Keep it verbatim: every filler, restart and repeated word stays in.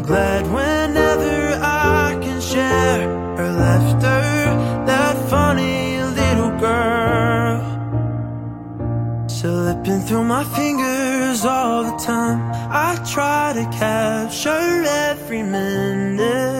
glad whenever I can share her laughter, that funny little girl, slipping through my fingers all the time. I try to capture every minute